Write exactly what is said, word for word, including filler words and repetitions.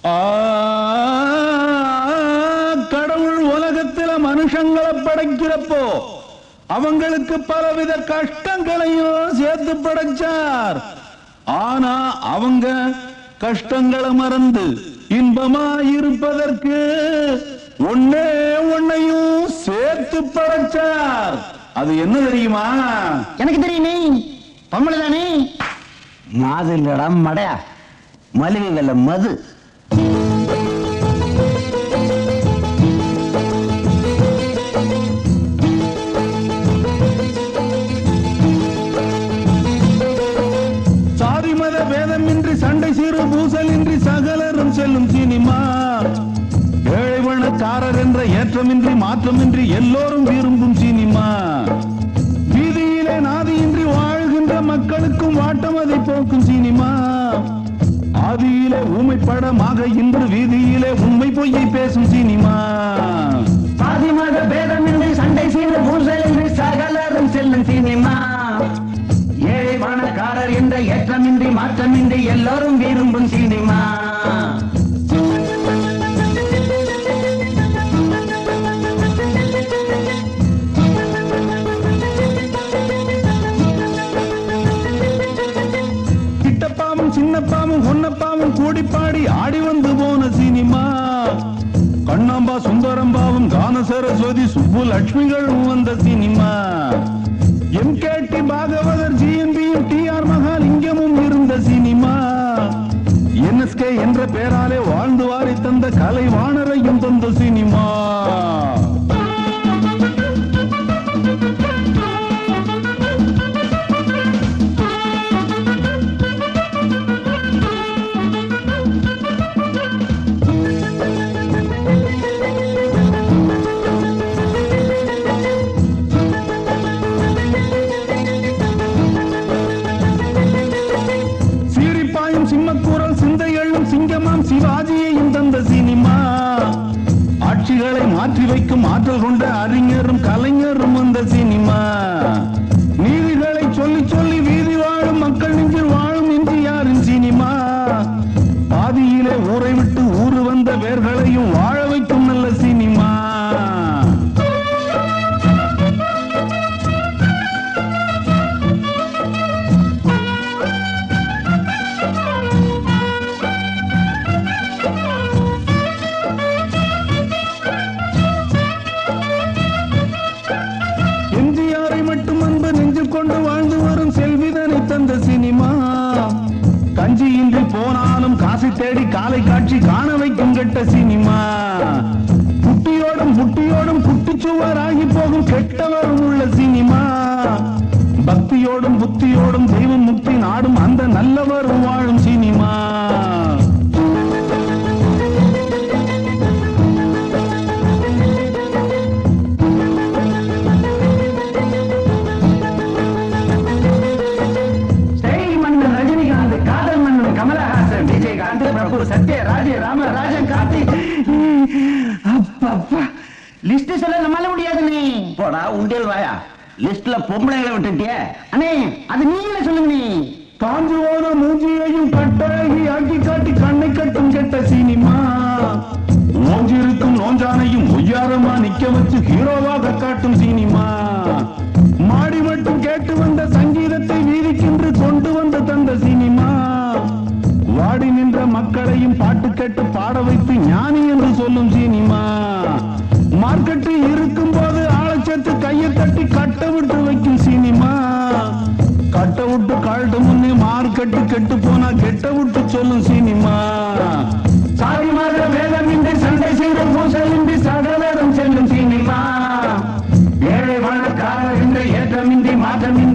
கடவுள் உலகத்தில மனுஷங்களை படைக்கிறப்போ அவங்களுக்கு பலவித கஷ்டங்களையும் சேர்த்து படைச்சார். ஆனா அவங்க கஷ்டங்களை மறந்து இன்பமா இருப்பதற்கு ஒன்னே ஒன்னையும் சேர்த்து படைச்சார். அது என்ன தெரியுமா? எனக்கு தெரியுமே, பொம்பளை தானே. மாது இல்லடா மடையா, மலிவு வெல்ல மது. சாதி மத பேதமின்றி சண்டை சீறு பூசலின்றி சகலரும் செல்லும் சினிமா. ஏழை வணக்காரர் என்ற ஏற்றமின்றி மாற்றமின்றி எல்லோரும் விரும்பும் சினிமா. வீதியிலே நாதியின்றி வாழ்கின்ற மக்களுக்கும் வாட்டம் அதை போக்கும் சினிமா. ஆதியிலே ஊமை படமாக இன்று வீதியிலே உண்மை பொய்யை பேசும் சினிமா. சாதி மத பேதமின்றி சண்டை சீறு பூசலின்றி சகலரும் செல்லும் சினிமா. ஏழை பணக்காரர் என்ற ஏற்றமின்றி மாற்றமின்றி எல்லோரும் விரும்பும் சினிமா. கிட்டப்பாவும் சின்னப்பாவும் ஒன்னப்பாவும் கூடி பாடி ஆடி வந்து போன சினிமா. கண்ணாம்பா சுந்தரம்பாவும் கான சரஸ்வதி சுப்பு லட்சுமிகளும் வந்த cinema. M K T Bhagavathar G N B T R மகாலிங்கமும் இருந்த சினிமா. என் எஸ் கே என்ற பெயராலே வாழ்ந்து வாரி தந்த கலை வாணரையும் தந்த சினிமா. சிம்மக்கூரல் சிந்தை எழும் சிங்கமாம் சிவாஜியையும் தந்த சினிமா. ஆட்சிகளை மாற்றி வைக்கும் ஆற்றல் கொண்ட அறிஞரும் கலைஞரும் வந்த சினிமா. நீதிகளை சொல்லி சொல்லி வீதி வாழும் மக்கள் நெஞ்சில் வாழும் எம்ஜிஆரின் சினிமா. பாதியிலே ஊரை விட்டு ஊரு வந்த வேர்களையும் வாழ வைக்கும் நல்ல சினிமா. எம்ஜிஆரை மட்டும் அன்பு நெஞ்சு கொண்டு வாழ்ந்து வரும் செல்விதனை தந்த சினிமா. கஞ்சியின்றி போனாலும் காசை தேடி காலை காட்சி காண வைக்கும் கெட்ட சினிமா. குட்டியோடும் புட்டியோடும் குட்டிச்சுவராகி போகும் கெட்டவரும் உள்ள சினிமா. பக்தியோடும் புத்தியோடும் தெய்வம் முக்தி நாடும் அந்த நல்லவரும் வாழும் சினிமா. சத்யராஜ் ராமராஜன் கார்த்திக். அப்பா லிஸ்ட் சொல்ல நம்மால முடியாதுனே. போடா உண்டியல் வாயா, லிஸ்ட்ல பொம்பளைங்களை விட்டுட்டிய. அண்ணே அது நீங்களே சொல்லுங்க. காஞ்சு போன மூஞ்சியையும் கட்டழகி ஆக்கி காட்டி கண்ணை கட்டும் கெட்ட சினிமா. நோஞ்சிருக்கும் நோஞ்சானையும் ஒய்யாரமா நிக்க வச்சு ஹீரோவாக காட்டும் சினிமா. மாடி மட்டும் கேட்டு வந்த சங்கீதத்தை வீதிக்கென்று கொண்டு வந்த தந்த சினிமா. வாடி நின்ற மக்களையும் பாட்டு கேட்டு பாட வைத்து ஞானி என்று சொல்லும் சினிமா. மார்க்கெட்டு இருக்கும் போது ஆளச்சத்து கையை தட்டி கட்ட விட்டு வைக்கும் சினிமா. கட்ட விட்டு கழட்டு முன்னே மார்க்கெட்டு கெட்டு போனா கெட்ட விட்டு சொல்லும் சினிமா. சாதி மத வேதமின்றி சண்டை செய்த பூசலின்றி சகலரும் செல்லும் சினிமா. ஏழை வழக்காரர் என்ற ஏற்றமின்றி மாற்றமின்றி